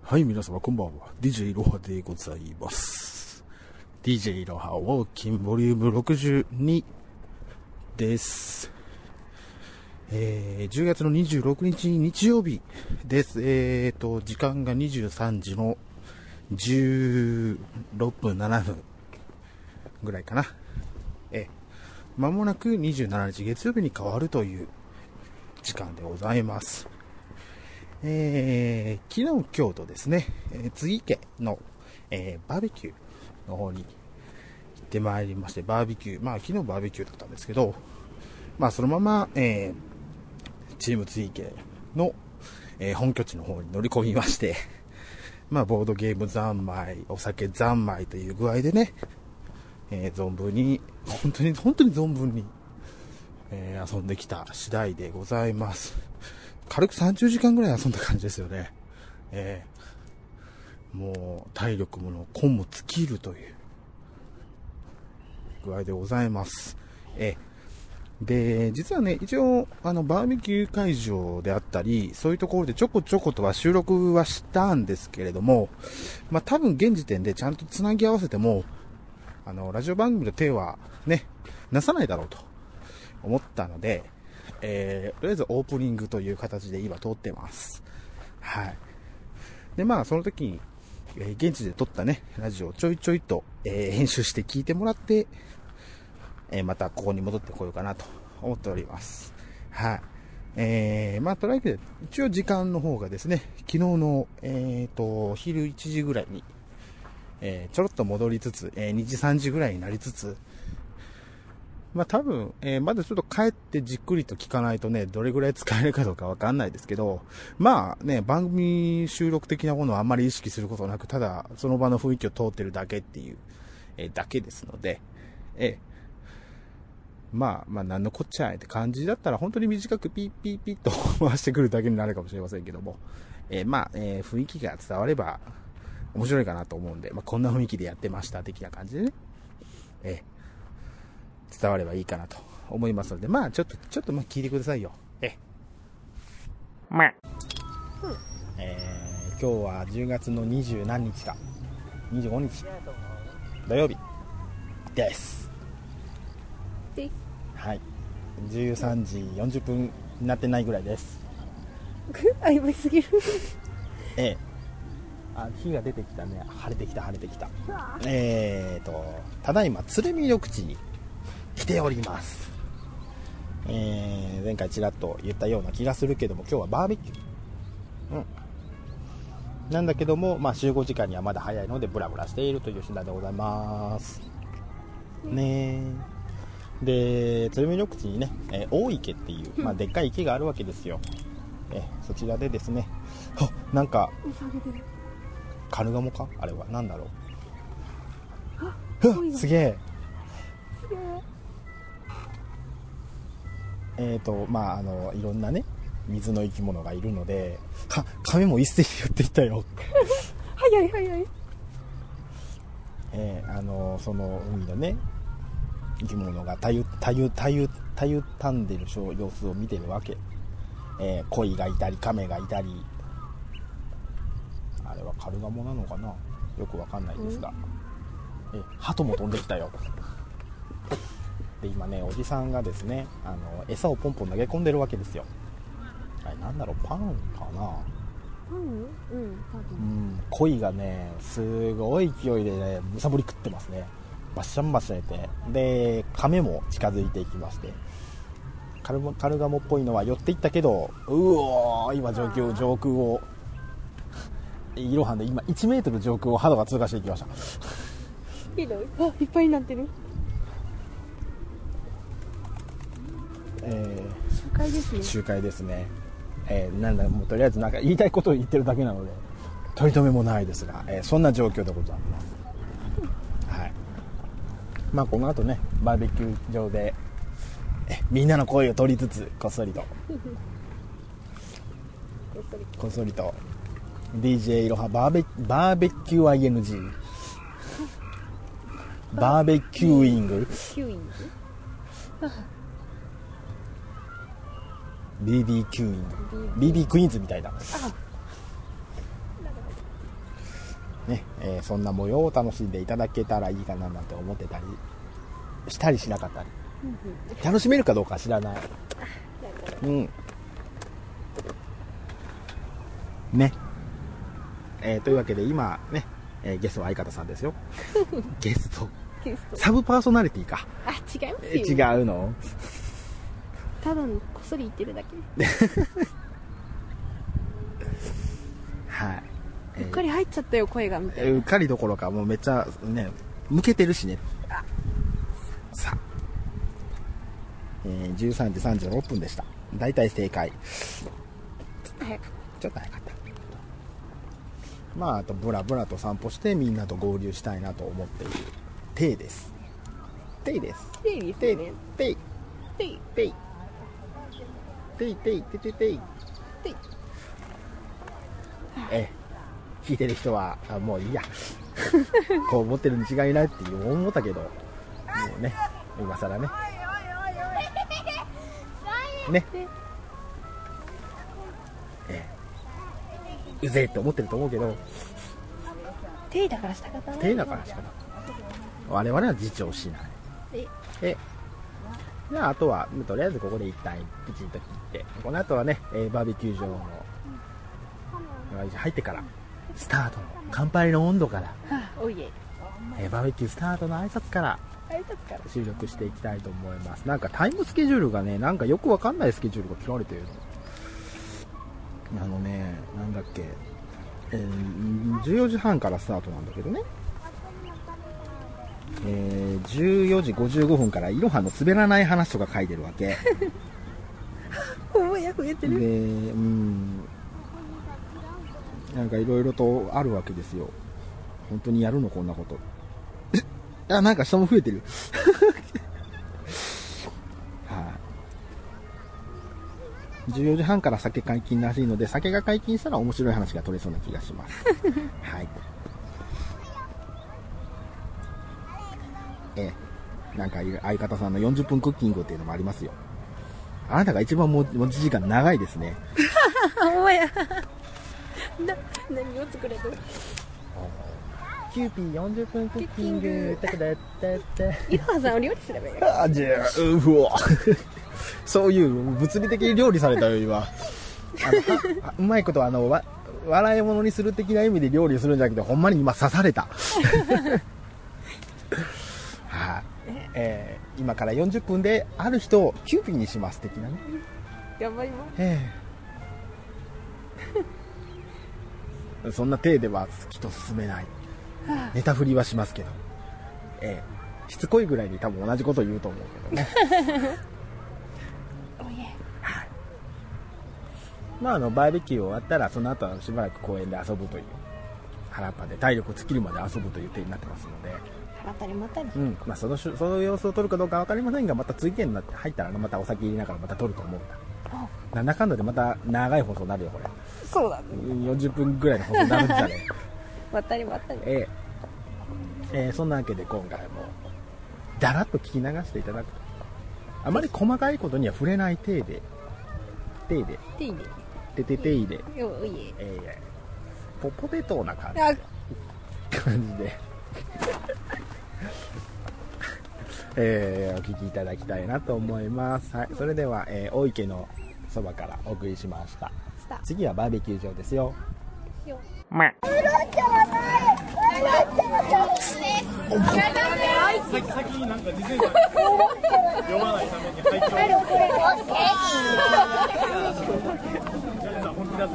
はい、皆様こんばんは。DJ いろはでございます。DJ いろはウォーキンボリューム62です。10月の26日日曜日です。時間が23時の16分7分ぐらいかな。間もなく27日月曜日に変わるという時間でございます。昨日今日とですね、津木家の、バーベキューの方に行ってまいりまして、バーベキュー、昨日バーベキューだったんですけど、そのまま、チーム津木家の、本拠地の方に乗り込みまして、ボードゲーム三昧、お酒三昧という具合でね、存分に、本当に存分に、遊んできた次第でございます。軽く30時間ぐらい遊んだ感じですよね。もう体力も根も尽きるという具合でございます。で、実はね、一応バーベキュー会場であったり、そういうところでちょこちょことは収録はしたんですけれども、多分現時点でちゃんとつなぎ合わせてもラジオ番組の手はねなさないだろうと思ったので、とりあえずオープニングという形で今撮ってます。はい。で、その時に、現地で撮ったね、ラジオをちょいちょいと、編集して聞いてもらって、またここに戻ってこようかなと思っております。はい。とりあえず、一応時間の方がですね、昨日の、昼1時ぐらいに、ちょろっと戻りつつ、2時3時ぐらいになりつつ、多分、まだちょっと帰ってじっくりと聞かないとね、どれぐらい使えるかどうかわかんないですけど、番組収録的なものはあんまり意識することなく、ただ、その場の雰囲気を通ってるだけっていう、だけですので、なんのこっちゃいって感じだったら、本当に短くピッピッピッと回してくるだけになるかもしれませんけども、雰囲気が伝われば面白いかなと思うんで、こんな雰囲気でやってました、的な感じでね、伝わればいいかなと思いますので、ちょっと聞いてくださいよ。今日は10月の20何日か、25日土曜日です。はい、13時40分になってないぐらいです。 曖昧すぎる。 日が出てきたね。晴れてきた。ただいま鶴見緑地に来ております。前回ちらっと言ったような気がするけども、今日はバーベキュー、なんだけども、集合時間にはまだ早いのでブラブラしているという次第でございますね。で、鶴見緑地にね、大池っていう、でっかい池があるわけですよ。そちらでですね、なんかカルガモか、あれはなんだろう。すげえ。いろんなね水の生き物がいるので、亀も一斉に寄っていったよ。 早い。 その海のね生き物がたゆたんでる様子を見てるわけ。鯉がいたり亀がいたり、あれはカルガモなのかな、よくわかんないですが、鳩も飛んできたよ。で、今ね、おじさんがですね、餌をポンポン投げ込んでるわけですよ。なんだろう、パンかな。 パン？多分。 鯉がね、すごい勢いでね、むさぼり食ってますね。バッシャンバッシャンやって、で、亀も近づいていきまして、カルガモっぽいのは寄っていったけど、今上空を、イロハンで今1メートル上空を鳩が通過していきました。 いっぱいになってる。集会ですね。 もうとりあえずなんか言いたいことを言ってるだけなので取り留めもないですが、そんな状況でございます。はい。この後ね、バーベキュー場でみんなの声を取りつつこっそりとDJ いろはバーベキュー ING バーベキューイングBB キューイング BB クイーンズみたいな。 ね、そんな模様を楽しんでいただけたらいいかななんて思ってたりしたりしなかったり、楽しめるかどうかは知らない。ね。というわけで今ね、ゲストは相方さんですよ。ゲスト。サブパーソナリティか。 あ、違いますよ。 違うの？ ただのこっそり言ってるだけ。 はい。 うっかり入っちゃったよ、声がみたいな。 うっかりどころかもうめっちゃね向けてるしね。さあ、13時36分でした。だいたい正解。ちょっと早かった。まああとブラブラと散歩してみんなと合流したいなと思っているテイです。テイです。 テイですね。 テイテイテイテイテイテイテイテイ。聞いてる人はもういいやこう思ってるに違いないって思ったけど、もうね今更ねうぜえって思ってると思うけど、 テイだから仕方ない。 テイだから仕方ない。我々は自重しない。じゃああとはとりあえずここで一旦プチンと切って、この後はね、バーベキュー場の入ってからスタートの乾杯の温度から、 おいえ、 バーベキュースタートの挨拶から収録していきたいと思います。なんかタイムスケジュールがね、なんかよくわかんないスケジュールが切られてるの。なんだっけ、14時半からスタートなんだけどね、14時55分からいろはの滑らない話とか書いてるわけおや増えてる。 で、なんかいろいろとあるわけですよ。本当にやるのこんなことあ、なんか人も増えてるはい、14時半から酒解禁らしいので、酒が解禁したら面白い話が取れそうな気がしますはい。なんか相方さんの40分クッキングっていうのもありますよ。あなたが一番持ち時間長いですねおや何を作れる。 キューピー40分クッキングいろはさんお料理すればいい。 あ、じゃあそういう物理的に料理されたよ今うまいこと笑い物にする的な意味で料理するんじゃなくて、ほんまに今刺されたはい、今から40分である人をキューピーにします的なね。 頑張ります。 そんな体では人進めない。ネタ振りはしますけど、しつこいぐらいに多分同じこと言うと思うけどねはい、まあバーベキュー終わったらその後はしばらく公園で遊ぶという、原っぱで体力尽きるまで遊ぶという手になってますので、 原ったりまったり、 まあ、その様子を撮るかどうか分かりませんが、また追加になって入ったらまたお酒入れながらまた撮ると思うんだ。なんだかんだでまた長い放送になるよこれ。 そうだね。 40分ぐらいの放送になるんじゃねまったりまったり。 そんなわけで今回もだらっと聞き流していただくと、あまり細かいことには触れない体でテイでテイでおいポテトな感じでお聞きいただきたいなと思います。はい、それでは、大池のそばからお送りしました。次はバーベキュー場ですよ。まあ、 先になんか事前に読まないために配置を本気出せ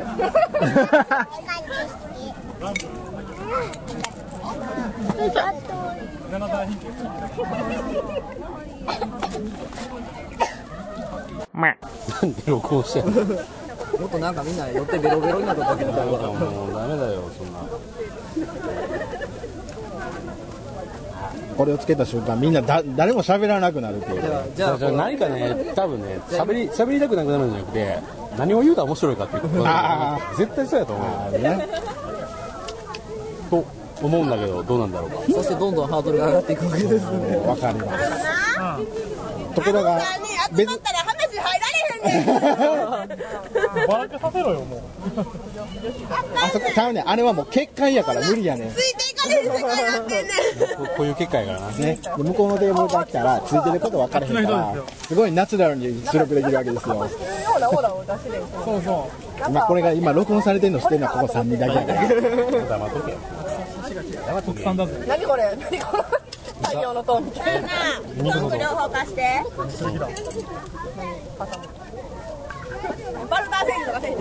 まあ、なんで録音してんのもっとなんかみんな寄ってベロベロになった時みたいな。 もうダメだよそんな。これをつけた瞬間みんな誰も喋らなくなるっていう。 じゃあ何かね、多分ね、喋りたくなくなるんじゃなくて、何を言うと面白いかっていうことだと絶対そうやと思うよねと思うんだけど、どうなんだろうか。 そしてどんどんハードルが上がっていくわけですね。 わかります。ところが集まったら話入られへんバラけさせろよもう。 あそこちゃうねん、あれはもう結界やから無理やねん。 ついていかれる世界なってんねこういう結果やからな。 ね、で向こうのテーブルから来たらついてること分からへんからすごいナチュラルに出力できるわけですよ。 そうそまあこれが今録音されてるのしてるのはここ3人だけやから黙っとけよ。 う。国産だぜ。 何これ何この太陽の塔みたいなトンク両方貸してバルターセールとかせん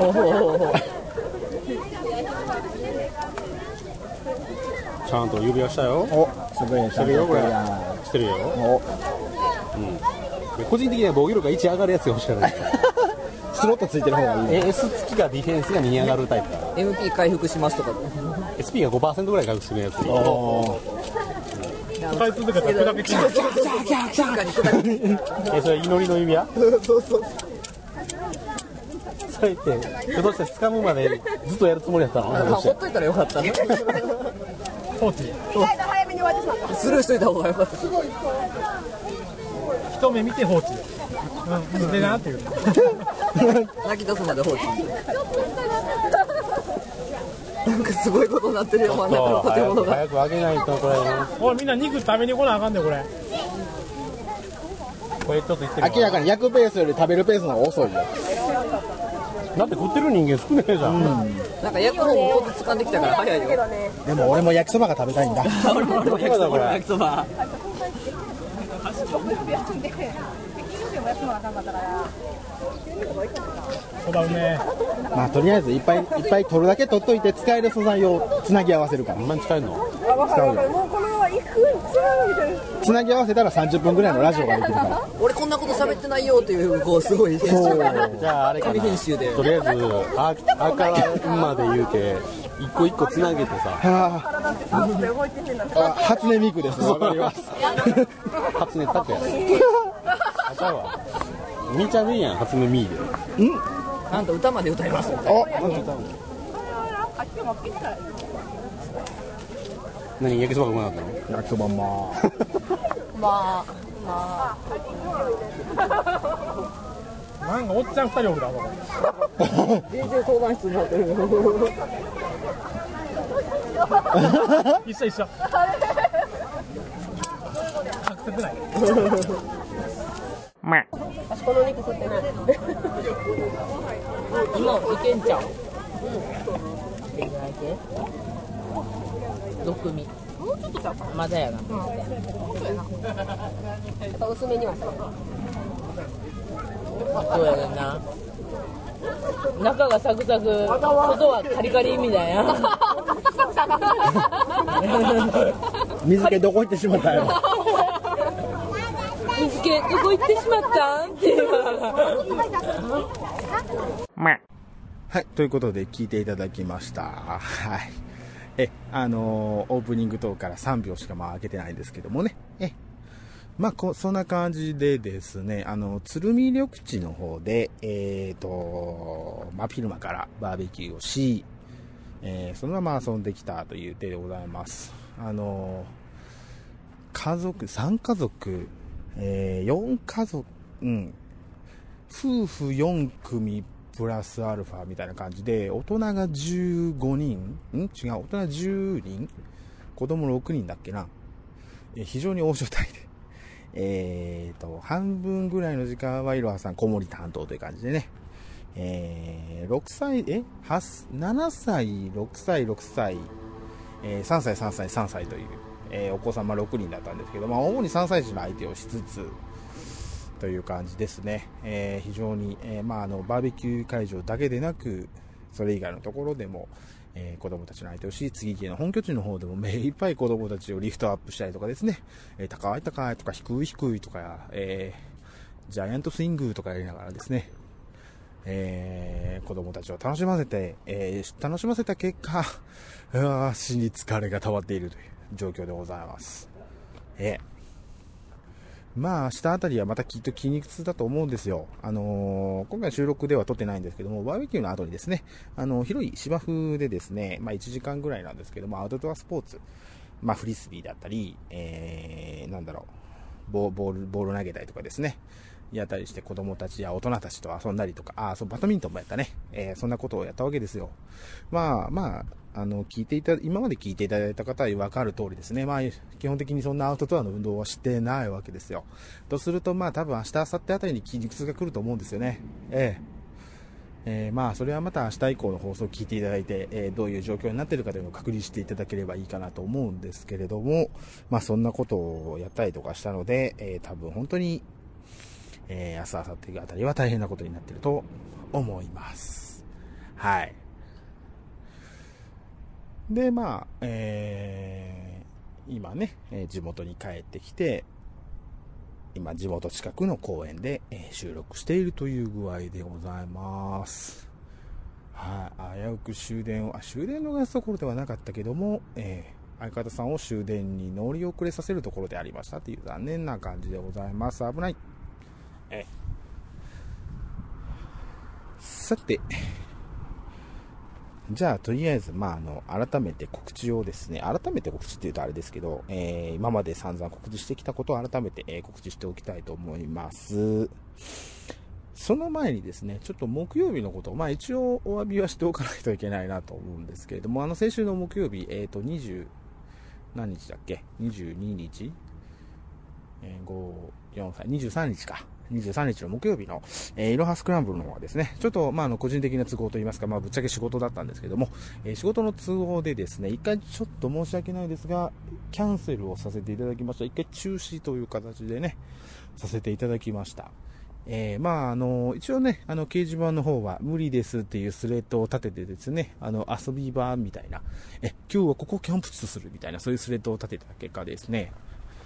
ちゃんと指輪したよ。 おすごいね、 してるよこれ。 やしてるよ。 お個人的には防御力が1上がるやつが欲しかった。 スロットついてる方がいいね。 S 付きがディフェンスが2上がるタイプだ。 MP 回復しますとか SP が 5% ぐらい回復するやつ。 お使い続けたら砕けちゃう。 それ祈りの指輪？それってひょっとして掴むまでずっとやるつもりやったの？ ほっといたらよかった放置。 早めに終わってしまったスルーしといた方がよかった一目見て放置。うん、でなっていう。 泣き出すまで放置なんかすごいことになってるよ真ん中の建物が早く上げないとこれ。 おいみんな肉食べに来なあかんでこれ。 これちょっと言ってる。 明らかに焼くペースより食べるペースの方が遅いよ。 だって食ってる人間少ねえじゃん。 なんか焼く方もコツ掴んできたから早いよでも俺も焼きそばが食べたいんだ。 俺も焼きそば焼きそばそばうめ。 まあとりあえずいっぱい取るだけ取っといて使える素材をつなぎ合わせるから。 ほんまに使えるの？ 使うよ。 もうこのまま行くみたいなつなぎ合わせたら30分ぐらいのラジオができるから。 俺こんなこと喋ってないよっていうこうすごい編集そうじゃああれかな。 紙編集でとりあえず赤まで言うて一個一個つなげてさ。 初音ミクです。わかります。 初音タクや。あかんわ。みーちゃんでいいやん、初音ミーで。 なんと歌まで歌いますお、 何焼きそばがうまかったの？ 焼きそばなんかおっちゃん2人おるだろ。 全然相談室になってる一緒一緒。隠せてない。 この肉食ってない今いけんちゃう6組もうちょっとちゃうかまだやな薄めにはしたそうやねんな中がサクサク外はカリカリみたいな水気どこ行ってしまったよ。 水気どこ行ってしまったんってはい、ということで聞いていただきました。はい。オープニングトークから3秒しか開けてないんですけどもね。まあ、そんな感じでですね、鶴見緑地の方で、昼間からバーベキューをし、そのまま遊んできたという手でございます。3家族、4家族、夫婦4組プラスアルファみたいな感じで、大人が15人、大人10人子供6人だっけな。非常に大所帯で。半分ぐらいの時間はいろはさん子守担当という感じでね。7歳、6歳、6歳、3歳、3歳、3歳という、お子様6人だったんですけど、主に3歳児の相手をしつつ、という感じですね。非常に、バーベキュー会場だけでなく、それ以外のところでも、子供たちの相手をし、次家の本拠地の方でも目いっぱい子供たちをリフトアップしたりとかですね、高い高いとか低い低いとか、ジャイアントスイングとかやりながらですね、子供たちを楽しませた結果、足に疲れが溜まっているという状況でございます。明日あたりはまたきっと筋肉痛だと思うんですよ。今回収録では撮ってないんですけども、バーベキューの後にですね、広い芝生でですね、1時間ぐらいなんですけども、アウトドアスポーツ、フリスビーだったり、ボール投げたりとかですね、 やったりして子供たちや大人たちと遊んだりとか、そう、バドミントンもやったね。そんなことをやったわけですよ。今まで聞いていただいた方は分かる通りですね。基本的にそんなアウトドアの運動はしてないわけですよ。とすると、多分明日、明後日あたりに筋肉痛が来ると思うんですよね。それはまた明日以降の放送を聞いていただいて、どういう状況になっているかというのを確認していただければいいかなと思うんですけれども、そんなことをやったりとかしたので、多分本当に、明日、明後日あたりは大変なことになっていると思います。はい。で、今ね、地元に帰ってきて、今地元近くの公園で、収録しているという具合でございます。はい。危うく終電を逃すところではなかったけども、相方さんを終電に乗り遅れさせるところでありましたという残念な感じでございます。危ない。さて、じゃあとりあえず改めて告知をですね、改めて告知って言うとあれですけど、今まで散々告知してきたことを改めて、告知しておきたいと思います。その前にですね、ちょっと木曜日のことを一応お詫びはしておかないといけないなと思うんですけれども、先週の木曜日20何日だっけ、22日、23日か。23日の木曜日の、いろはスクランブルの方はですね、ちょっと、個人的な都合といいますか、ぶっちゃけ仕事だったんですけども、仕事の都合でですね、一回ちょっと申し訳ないですが、キャンセルをさせていただきました。一回中止という形でね、させていただきました。一応ね、掲示板の方は無理ですっていうスレッドを立ててですね、遊び場みたいな、今日はここをキャンプ地とするみたいな、そういうスレッドを立てた結果ですね、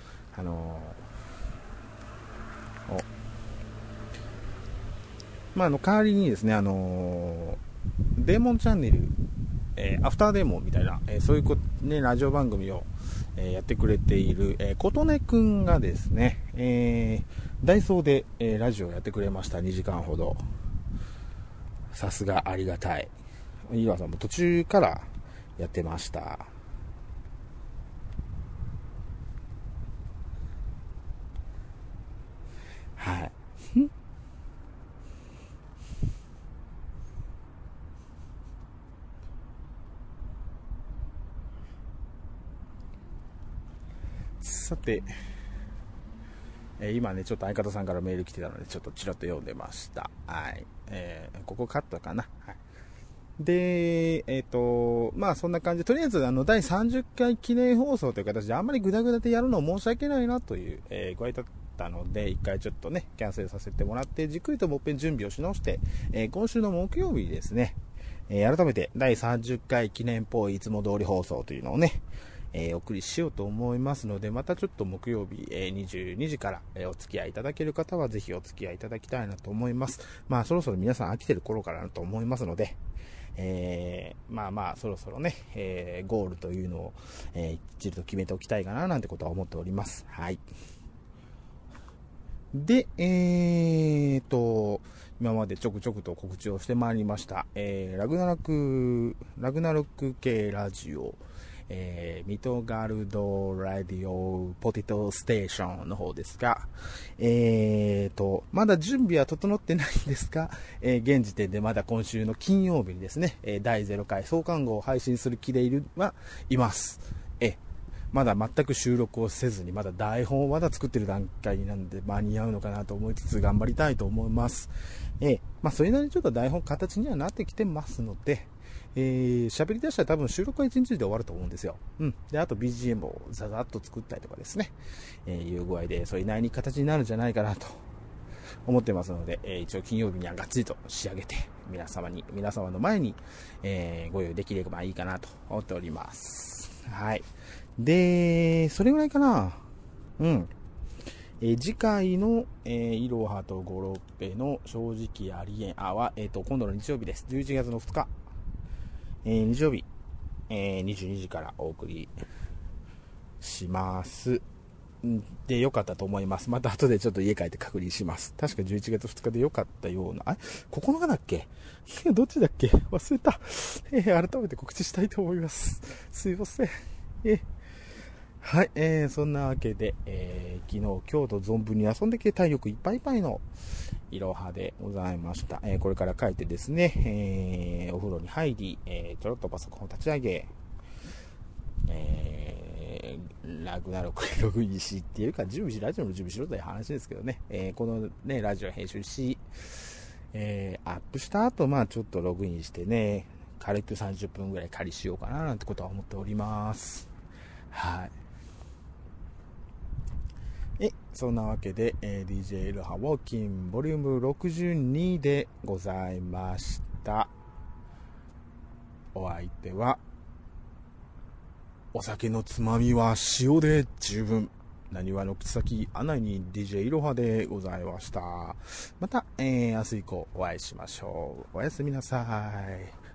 代わりにですね、デーモンチャンネル、アフターデーモンみたいな、そういうね、ラジオ番組を、やってくれている、琴音くんがですね、ダイソーで、ラジオをやってくれました。2時間ほど。さすがありがたい。岩さんも途中からやってました。はい。さて、今ね、ちょっと相方さんからメール来てたので、ちょっとちらっと読んでました。はい。ここカットかな。はい。で、そんな感じで、とりあえず、第30回記念放送という形で、あんまりグダグダでやるの申し訳ないなという、ご挨拶だったので、一回ちょっとね、キャンセルさせてもらって、じっくりともっぺん準備をし直して、今週の木曜日ですね、改めて第30回記念っぽいいつも通り放送というのをね、お送りしようと思いますので、またちょっと木曜日、22時から、お付き合いいただける方はぜひお付き合いいただきたいなと思います。そろそろ皆さん飽きてる頃からだと思いますので、そろそろね、ゴールというのを、一度と決めておきたいかななんてことは思っております。はい。で、今までちょくちょくと告知をしてまいりました。ラグナロック系ラジオ、ミトガルドラディオポテトステーションの方ですが、まだ準備は整ってないんですが、現時点でまだ今週の金曜日にですね、第0回創刊号を配信する気でいます。まだ全く収録をせずに、まだ台本をまだ作ってる段階なんで間に合うのかなと思いつつ頑張りたいと思います。それなりにちょっと台本形にはなってきてますので、喋り出したら多分収録は1日で終わると思うんですよ。で、あと BGM をザザッと作ったりとかですね、いう具合で、それなりに形になるんじゃないかなと思ってますので、一応金曜日にはがっつりと仕上げて、皆様の前に、ご用意できればいいかなと思っております。はい。で、それぐらいかな。次回の、いろはとゴロッペの正直ありえんは、今度の日曜日です。11月の2日。日曜日、22時からお送りします。で、良かったと思います。また後でちょっと家帰って確認します。確か11月2日で良かったような。9日だっけどっちだっけ忘れた。改めて告知したいと思います。すいません。 はい、そんなわけで、昨日、今日と存分に遊んできて体力いっぱいいっぱいのいろはでございました。これから帰ってですね、お風呂に入り、ちょろっとパソコンを立ち上げ、ラグナロクにログインしっていうか、ラジオの準備しろという話ですけどね、このね、ラジオ編集し、アップした後、ちょっとログインしてね、軽く30分ぐらい仮しようかななんてことは思っております。はい。そんなわけで、DJ いろはウォーキンボリューム62でございました。お相手は、お酒のつまみは塩で十分。なにわの口先、アナに DJ いろはでございました。また、明日以降お会いしましょう。おやすみなさい。